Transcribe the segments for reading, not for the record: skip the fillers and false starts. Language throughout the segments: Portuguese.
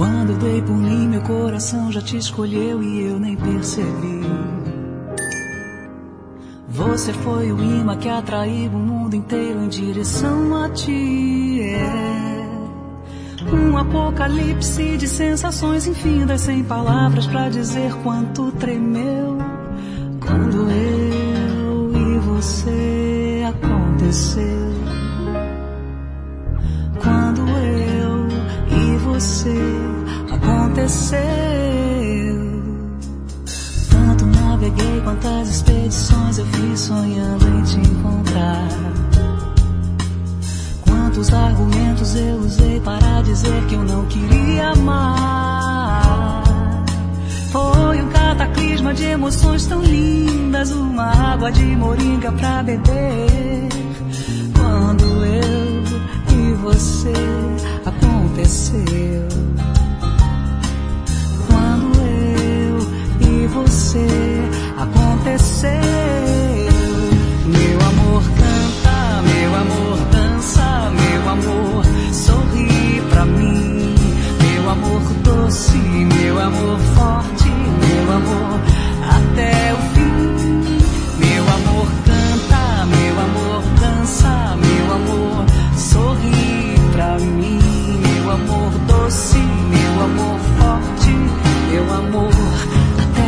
Quando eu dei por mim, meu coração já te escolheu e eu nem percebi. Você foi o imã que atraiu o mundo inteiro em direção a ti. É um apocalipse de sensações infindas, sem palavras pra dizer quanto tremeu quando eu e você aconteceu. Quando eu e você aconteceu. Tanto naveguei, quantas expedições eu fiz sonhando em te encontrar. Quantos argumentos eu usei para dizer que eu não queria amar. Foi um cataclisma de emoções tão lindas, uma água de moringa pra beber. Quando eu e você aconteceu. Quando eu e você aconteceu. Meu amor canta, meu amor dança, meu amor sorri pra mim. Meu amor doce, meu amor forte, meu amor até o fim. Meu amor canta, meu amor dança, meu amor sorri pra mim. Meu amor doce, meu amor forte, meu amor até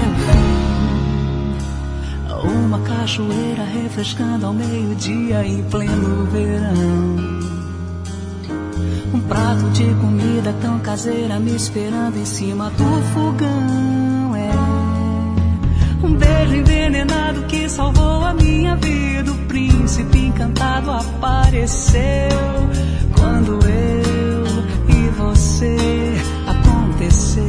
o fim. Uma cachoeira refrescando ao meio-dia em pleno verão. Um prato de comida tão caseira me esperando em cima do fogão. É um beijo envenenado que salvou a minha vida. O príncipe encantado apareceu quando eu e você aconteceu.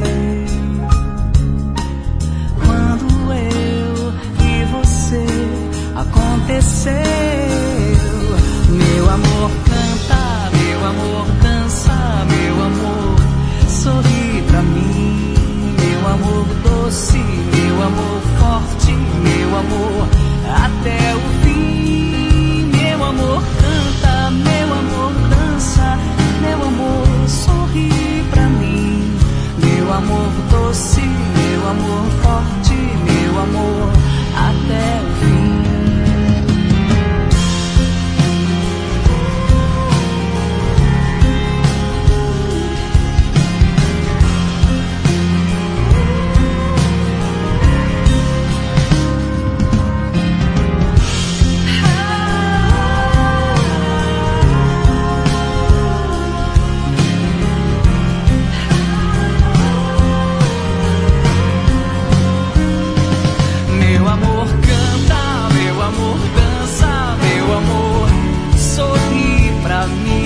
Quando eu e você aconteceu. Meu amor canta, meu amor dança, meu amor sorri pra mim. Meu amor doce, meu amor forte, meu amor até o fim. Meu amor canta, meu amor dança, meu amor sorri pra mim. Meu amor doce, meu amor forte, meu amor até o fim. Meu amor canta, meu amor dança, meu amor sorri pra mim.